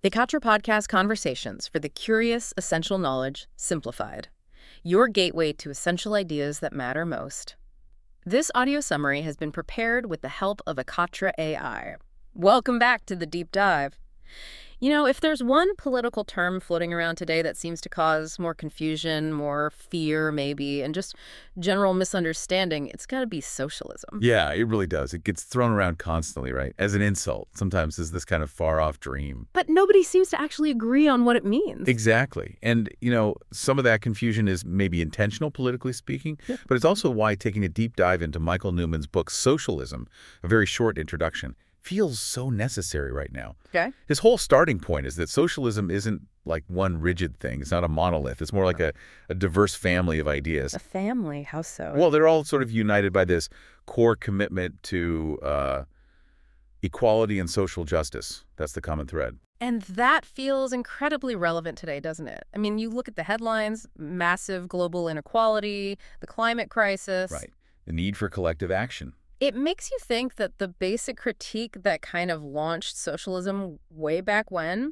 The Katra Podcast Conversations for the Curious Essential Knowledge Simplified. Your gateway to essential ideas that matter most. This audio summary has been prepared with the help of Katra AI. Welcome back to the deep dive. You know, if there's one political term floating around today that seems to cause more confusion, more fear maybe, and just general misunderstanding, it's got to be socialism. Yeah, it really does. It gets thrown around constantly, right? As an insult, sometimes as this kind of far-off dream. But nobody seems to actually agree on what it means. Exactly. And, some of that confusion is maybe intentional, politically speaking, but it's also why taking a deep dive into Michael Newman's book, Socialism, a very short introduction, feels so necessary right now. Okay. His whole starting point is that socialism isn't like one rigid thing. It's not a monolith. It's more like a diverse family of ideas. A family? How so? Well, they're all sort of united by this core commitment to equality and social justice. That's the common thread. And that feels incredibly relevant today, doesn't it? I mean, you look at the headlines, massive global inequality, the climate crisis. Right. The need for collective action. It makes you think that the basic critique that kind of launched socialism way back when,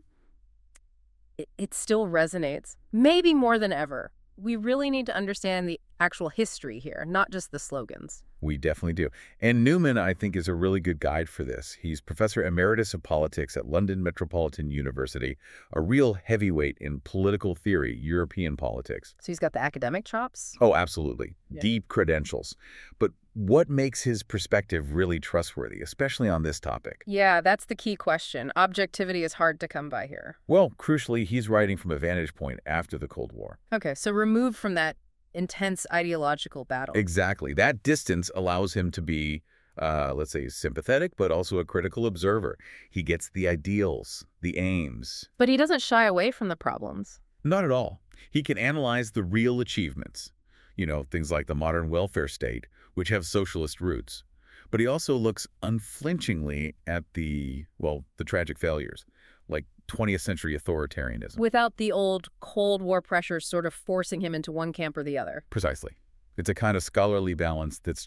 it still resonates, maybe more than ever. We really need to understand the actual history here, not just the slogans. We definitely do. And Newman, I think, is a really good guide for this. He's Professor Emeritus of Politics at London Metropolitan University, a real heavyweight in political theory, European politics. So he's got the academic chops? Oh, absolutely. Yeah. Deep credentials. But what makes his perspective really trustworthy, especially on this topic? Yeah, that's the key question. Objectivity is hard to come by here. Well, crucially, he's writing from a vantage point after the Cold War. Okay, so removed from that intense ideological battle. Exactly. That distance allows him to be, let's say, sympathetic, but also a critical observer. He gets the ideals, the aims. But he doesn't shy away from the problems. Not at all. He can analyze the real achievements, things like the modern welfare state, which have socialist roots. But he also looks unflinchingly at the tragic failures, like 20th century authoritarianism. Without the old Cold War pressures sort of forcing him into one camp or the other. Precisely. It's a kind of scholarly balance that's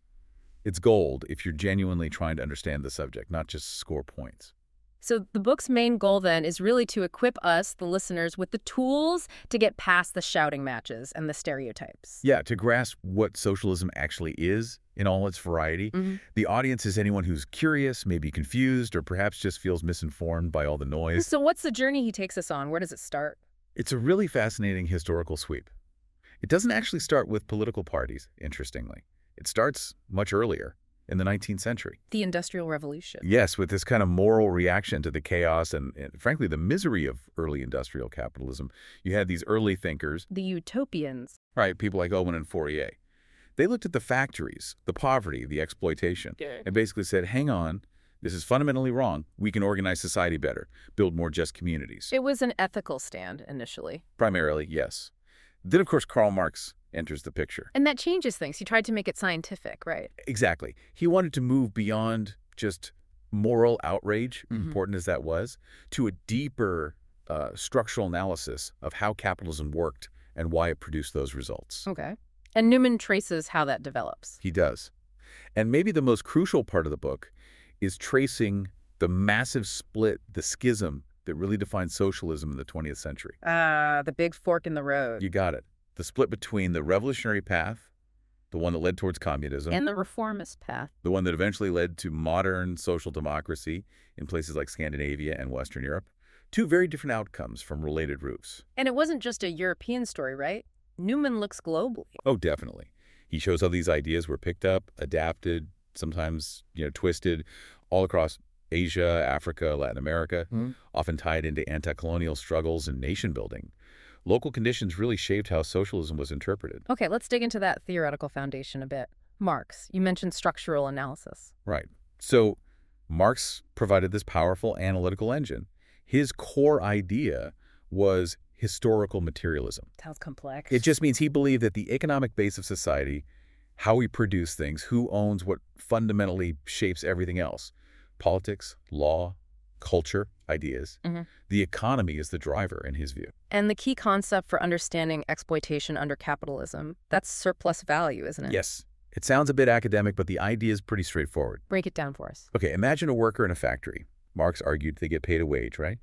it's gold if you're genuinely trying to understand the subject, not just score points. So the book's main goal then is really to equip us, the listeners, with the tools to get past the shouting matches and the stereotypes. Yeah, to grasp what socialism actually is in all its variety. Mm-hmm. The audience is anyone who's curious, maybe confused, or perhaps just feels misinformed by all the noise. So what's the journey he takes us on? Where does it start? It's a really fascinating historical sweep. It doesn't actually start with political parties, interestingly. It starts much earlier, in the 19th century. The Industrial Revolution. Yes, with this kind of moral reaction to the chaos and frankly, the misery of early industrial capitalism. You had these early thinkers. The utopians. Right, people like Owen and Fourier. They looked at the factories, the poverty, the exploitation, and basically said, hang on, this is fundamentally wrong. We can organize society better, build more just communities. It was an ethical stand initially. Primarily, yes. Then, of course, Karl Marx enters the picture. And that changes things. He tried to make it scientific, right? Exactly. He wanted to move beyond just moral outrage, important as that was, to a deeper structural analysis of how capitalism worked and why it produced those results. Okay. And Newman traces how that develops. He does. And maybe the most crucial part of the book is tracing the massive split, the schism that really defined socialism in the 20th century. The big fork in the road. You got it. The split between the revolutionary path, the one that led towards communism, And the reformist path. the one that eventually led to modern social democracy in places like Scandinavia and Western Europe. Two very different outcomes from related routes. And it wasn't just a European story, right? Newman looks globally. Oh, definitely. He shows how these ideas were picked up, adapted, sometimes, twisted all across Asia, Africa, Latin America, often tied into anti-colonial struggles and nation building. Local conditions really shaped how socialism was interpreted. Okay, let's dig into that theoretical foundation a bit. Marx, you mentioned structural analysis. Right. So Marx provided this powerful analytical engine. His core idea was historical materialism. Sounds complex. It just means he believed that the economic base of society, how we produce things, who owns what fundamentally shapes everything else, politics, law, culture, ideas. The economy is the driver in his view. And the key concept for understanding exploitation under capitalism, that's surplus value, isn't it? Yes. It sounds a bit academic, but the idea is pretty straightforward. Break it down for us. Okay, imagine a worker in a factory. Marx argued they get paid a wage, right? Yep.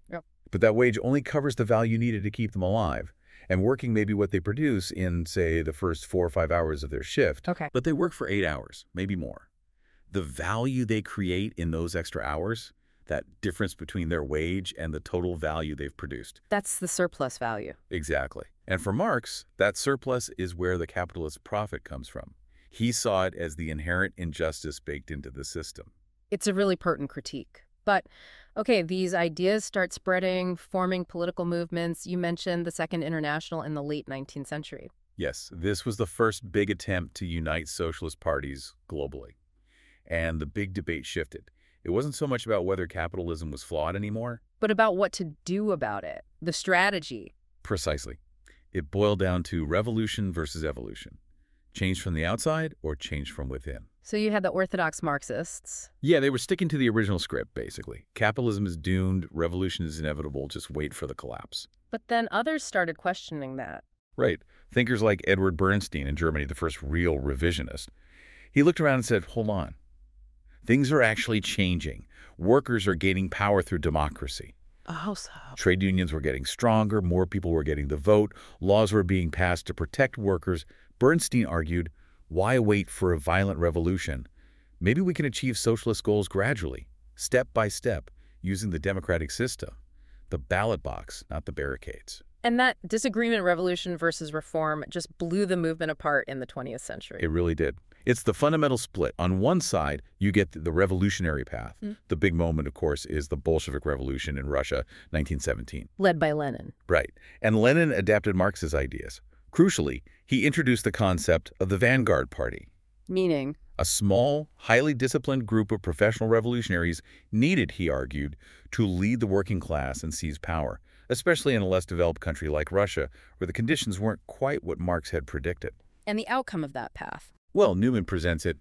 But that wage only covers the value needed to keep them alive, and working maybe what they produce in, say, the first 4 or 5 hours of their shift. Okay. But they work for 8 hours, maybe more. The value they create in those extra hours, that difference between their wage and the total value they've produced. That's the surplus value. Exactly. And for Marx, that surplus is where the capitalist profit comes from. He saw it as the inherent injustice baked into the system. It's a really pertinent critique. But, okay, these ideas start spreading, forming political movements. You mentioned the Second International in the late 19th century. Yes, this was the first big attempt to unite socialist parties globally. And the big debate shifted. It wasn't so much about whether capitalism was flawed anymore. But about what to do about it, the strategy. Precisely. It boiled down to revolution versus evolution. Change from the outside or change from within. So you had the orthodox Marxists. Yeah, they were sticking to the original script, basically. Capitalism is doomed, revolution is inevitable, just wait for the collapse. But then others started questioning that. Right. Thinkers like Edward Bernstein in Germany, the first real revisionist. He looked around and said, hold on. Things are actually changing. Workers are gaining power through democracy. Oh, so. Trade unions were getting stronger, more people were getting the vote, laws were being passed to protect workers. Bernstein argued, why wait for a violent revolution? Maybe we can achieve socialist goals gradually, step by step, using the democratic system. The ballot box, not the barricades. And that disagreement, revolution versus reform, just blew the movement apart in the 20th century. It really did. It's the fundamental split. On one side, you get the revolutionary path. The big moment, of course, is the Bolshevik Revolution in Russia, 1917. Led by Lenin. Right. And Lenin adapted Marx's ideas. Crucially, he introduced the concept of the vanguard party. Meaning? A small, highly disciplined group of professional revolutionaries needed, he argued, to lead the working class and seize power, especially in a less developed country like Russia, where the conditions weren't quite what Marx had predicted. And the outcome of that path? Well, Newman presents it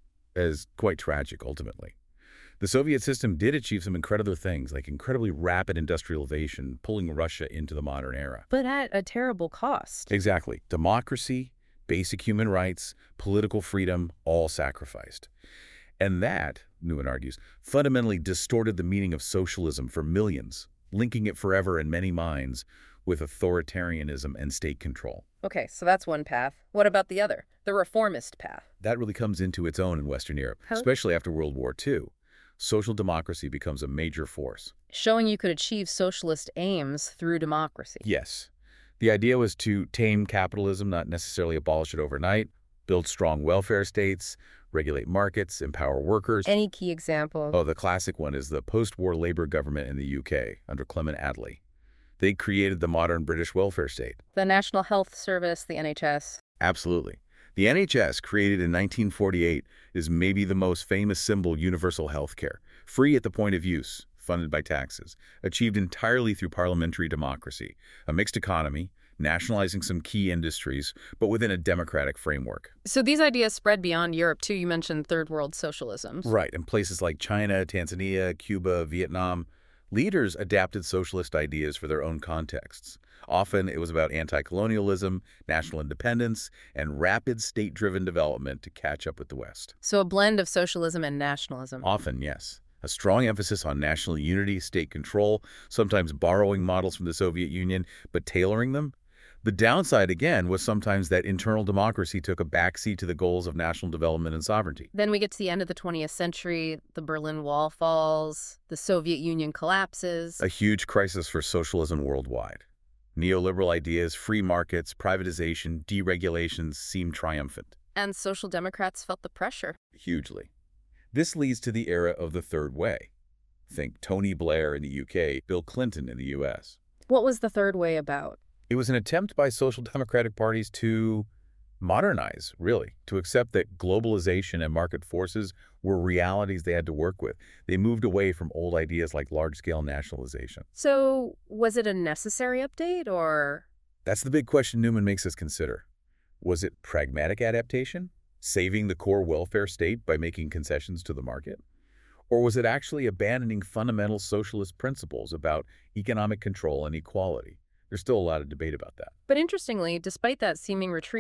as quite tragic, ultimately. The Soviet system did achieve some incredible things, like incredibly rapid industrialization, pulling Russia into the modern era. But at a terrible cost. Exactly. Democracy, basic human rights, political freedom, all sacrificed. And that, Newman argues, fundamentally distorted the meaning of socialism for millions, linking it forever in many minds with authoritarianism and state control. Okay, so that's one path. What about the other, the reformist path? That really comes into its own in Western Europe, especially after World War II. Social democracy becomes a major force. Showing you could achieve socialist aims through democracy. Yes. The idea was to tame capitalism, not necessarily abolish it overnight, build strong welfare states, regulate markets, empower workers. Any key example? Oh, the classic one is the post-war Labour government in the UK under Clement Attlee. They created the modern British welfare state. The National Health Service, the NHS. Absolutely. The NHS, created in 1948, is maybe the most famous symbol of universal health care, free at the point of use, funded by taxes, achieved entirely through parliamentary democracy, a mixed economy, nationalizing some key industries, but within a democratic framework. So these ideas spread beyond Europe, too. You mentioned third world socialisms. Right, in places like China, Tanzania, Cuba, Vietnam, leaders adapted socialist ideas for their own contexts. Often it was about anti-colonialism, national independence, and rapid state-driven development to catch up with the West. So a blend of socialism and nationalism. Often, yes. A strong emphasis on national unity, state control, sometimes borrowing models from the Soviet Union, but tailoring them. The downside, again, was sometimes that internal democracy took a backseat to the goals of national development and sovereignty. Then we get to the end of the 20th century, the Berlin Wall falls, the Soviet Union collapses. A huge crisis for socialism worldwide. Neoliberal ideas, free markets, privatization, deregulations seemed triumphant. And social democrats felt the pressure. Hugely. This leads to the era of the Third Way. Think Tony Blair in the UK, Bill Clinton in the US. What was the Third Way about? It was an attempt by social democratic parties to modernize, really, to accept that globalization and market forces were realities they had to work with. They moved away from old ideas like large-scale nationalization. So was it a necessary update, or? That's the big question Newman makes us consider. Was it pragmatic adaptation, saving the core welfare state by making concessions to the market? Or was it actually abandoning fundamental socialist principles about economic control and equality? There's still a lot of debate about that. But interestingly, despite that seeming retreat,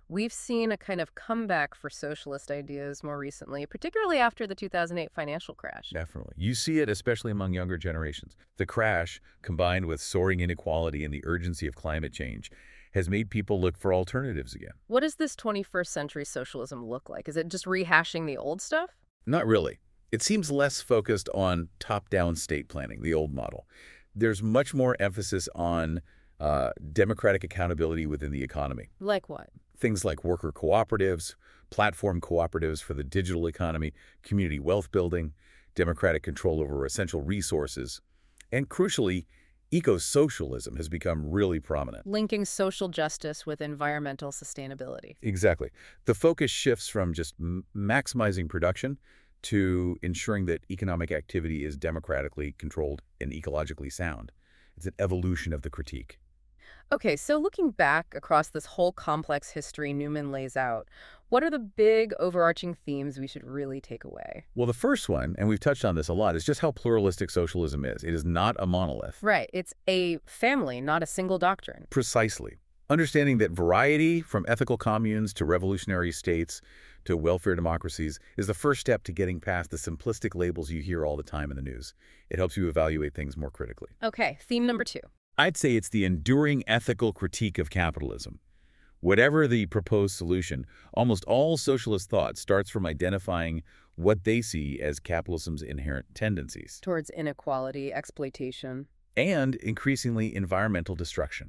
We've seen a kind of comeback for socialist ideas more recently, particularly after the 2008 financial crash. Definitely. You see it especially among younger generations. The crash, combined with soaring inequality and the urgency of climate change, has made people look for alternatives again. What does this 21st century socialism look like? Is it just rehashing the old stuff? Not really. It seems less focused on top-down state planning, the old model. There's much more emphasis on democratic accountability within the economy. Like what? Things like worker cooperatives, platform cooperatives for the digital economy, community wealth building, democratic control over essential resources, and crucially, eco-socialism has become really prominent. Linking social justice with environmental sustainability. Exactly. The focus shifts from just maximizing production to ensuring that economic activity is democratically controlled and ecologically sound. It's an evolution of the critique. Okay, so looking back across this whole complex history Newman lays out, what are the big overarching themes we should really take away? Well, the first one, and we've touched on this a lot, is just how pluralistic socialism is. It is not a monolith. Right, it's a family, not a single doctrine. Precisely. Understanding that variety, from ethical communes to revolutionary states to welfare democracies, is the first step to getting past the simplistic labels you hear all the time in the news. It helps you evaluate things more critically. Okay, theme number 2. I'd say it's the enduring ethical critique of capitalism. Whatever the proposed solution, almost all socialist thought starts from identifying what they see as capitalism's inherent tendencies. Towards inequality, exploitation. And increasingly environmental destruction.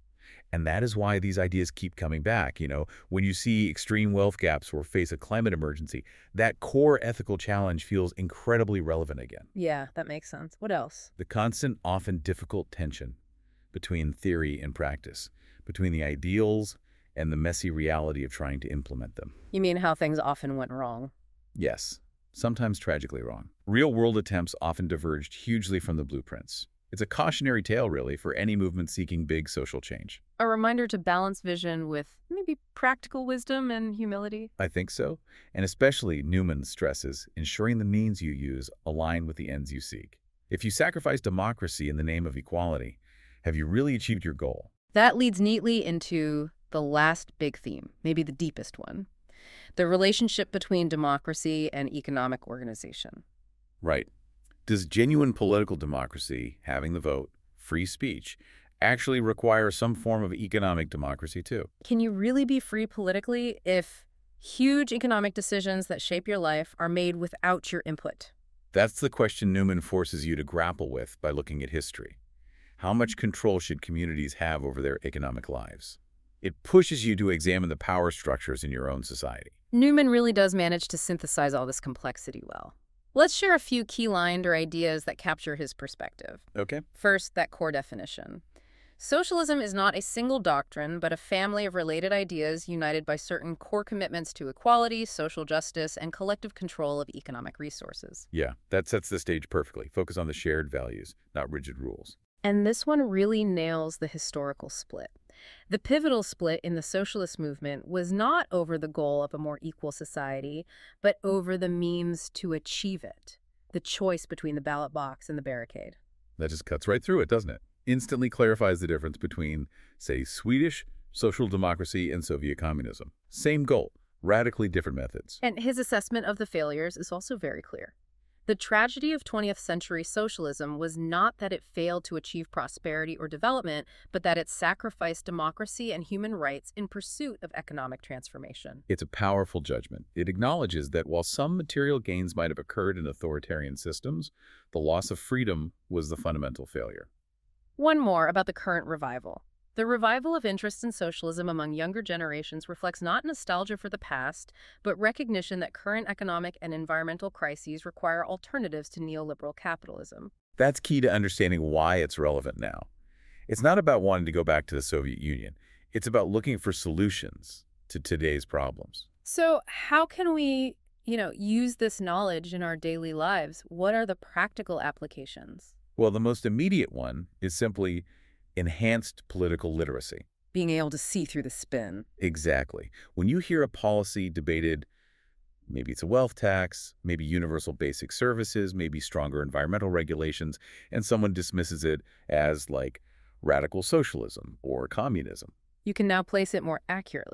And that is why these ideas keep coming back. When you see extreme wealth gaps or face a climate emergency, that core ethical challenge feels incredibly relevant again. Yeah, that makes sense. What else? The constant, often difficult tension between theory and practice, between the ideals and the messy reality of trying to implement them. You mean how things often went wrong? Yes, sometimes tragically wrong. Real-world attempts often diverged hugely from the blueprints. It's a cautionary tale, really, for any movement seeking big social change. A reminder to balance vision with maybe practical wisdom and humility? I think so, and especially Newman stresses ensuring the means you use align with the ends you seek. If you sacrifice democracy in the name of equality, have you really achieved your goal? That leads neatly into the last big theme, maybe the deepest one, the relationship between democracy and economic organization. Right. Does genuine political democracy, having the vote, free speech, actually require some form of economic democracy too? Can you really be free politically if huge economic decisions that shape your life are made without your input? That's the question Newman forces you to grapple with by looking at history. How much control should communities have over their economic lives? It pushes you to examine the power structures in your own society. Newman really does manage to synthesize all this complexity well. Let's share a few key lines or ideas that capture his perspective. Okay. First, that core definition. Socialism is not a single doctrine, but a family of related ideas united by certain core commitments to equality, social justice, and collective control of economic resources. Yeah, that sets the stage perfectly. Focus on the shared values, not rigid rules. And this one really nails the historical split. The pivotal split in the socialist movement was not over the goal of a more equal society, but over the means to achieve it, the choice between the ballot box and the barricade. That just cuts right through it, doesn't it? Instantly clarifies the difference between, say, Swedish social democracy and Soviet communism. Same goal, radically different methods. And his assessment of the failures is also very clear. The tragedy of 20th century socialism was not that it failed to achieve prosperity or development, but that it sacrificed democracy and human rights in pursuit of economic transformation. It's a powerful judgment. It acknowledges that while some material gains might have occurred in authoritarian systems, the loss of freedom was the fundamental failure. One more about the current revival. The revival of interest in socialism among younger generations reflects not nostalgia for the past, but recognition that current economic and environmental crises require alternatives to neoliberal capitalism. That's key to understanding why it's relevant now. It's not about wanting to go back to the Soviet Union. It's about looking for solutions to today's problems. So how can we, use this knowledge in our daily lives? What are the practical applications? Well, the most immediate one is simply enhanced political literacy. Being able to see through the spin. Exactly. When you hear a policy debated, maybe it's a wealth tax, maybe universal basic services, maybe stronger environmental regulations, and someone dismisses it as like radical socialism or communism. You can now place it more accurately.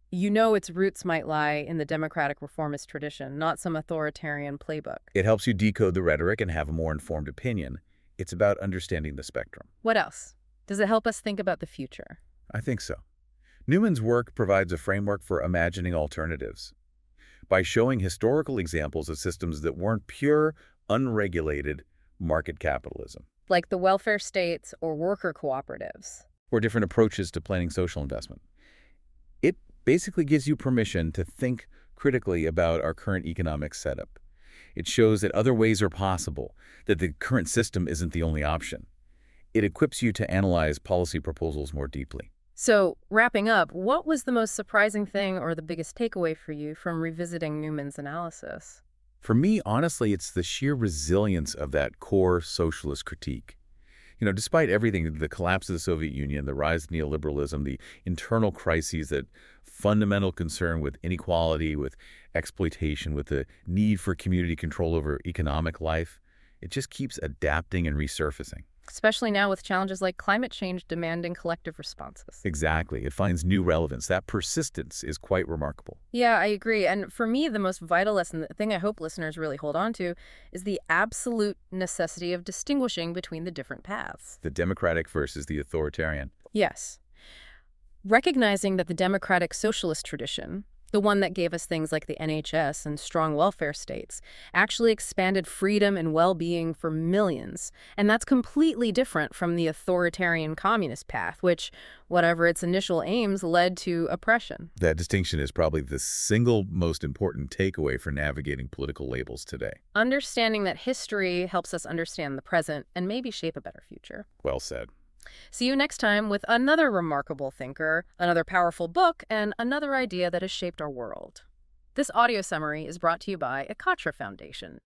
You know its roots might lie in the democratic reformist tradition, not some authoritarian playbook. It helps you decode the rhetoric and have a more informed opinion. It's about understanding the spectrum. What else? Does it help us think about the future? I think so. Newman's work provides a framework for imagining alternatives. By showing historical examples of systems that weren't pure, unregulated market capitalism. Like the welfare states or worker cooperatives. Or different approaches to planning social investment. It basically gives you permission to think critically about our current economic setup. It shows that other ways are possible, that the current system isn't the only option. It equips you to analyze policy proposals more deeply. So, wrapping up, what was the most surprising thing or the biggest takeaway for you from revisiting Newman's analysis? For me, honestly, it's the sheer resilience of that core socialist critique. Despite everything, the collapse of the Soviet Union, the rise of neoliberalism, the internal crises, that fundamental concern with inequality, with exploitation, with the need for community control over economic life, it just keeps adapting and resurfacing. Especially now with challenges like climate change demanding collective responses. Exactly. It finds new relevance. That persistence is quite remarkable. Yeah, I agree. And for me, the most vital lesson, the thing I hope listeners really hold on to, is the absolute necessity of distinguishing between the different paths. The democratic versus the authoritarian. Yes. Recognizing that the democratic socialist tradition, the one that gave us things like the NHS and strong welfare states, actually expanded freedom and well-being for millions. And that's completely different from the authoritarian communist path, which, whatever its initial aims, led to oppression. That distinction is probably the single most important takeaway for navigating political labels today. Understanding that history helps us understand the present and maybe shape a better future. Well said. See you next time with another remarkable thinker, another powerful book, and another idea that has shaped our world. This audio summary is brought to you by Ekatra Foundation.